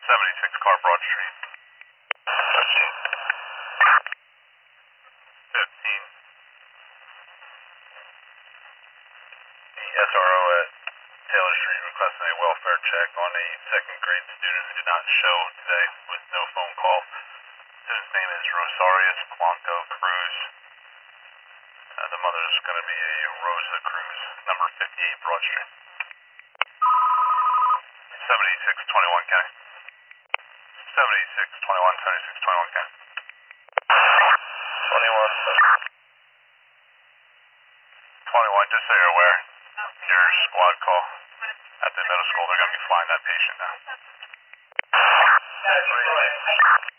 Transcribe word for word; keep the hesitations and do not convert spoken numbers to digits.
seventy-six car Broad Street. fifteen. fifteen. The S R O at Taylor Street requesting a welfare check on a second grade student who did not show today with no phone call. Student's name is Rosarius Blanco Cruz. Uh, the mother is going to be a Rosa Cruz, number fifty-eight Broad Street. seventy-six twenty-one County. seventy-six twenty-one, seventy-six twenty-one County. twenty-one. twenty-one, just so you're aware, your squad call at the middle school, they're going to be flying that patient now.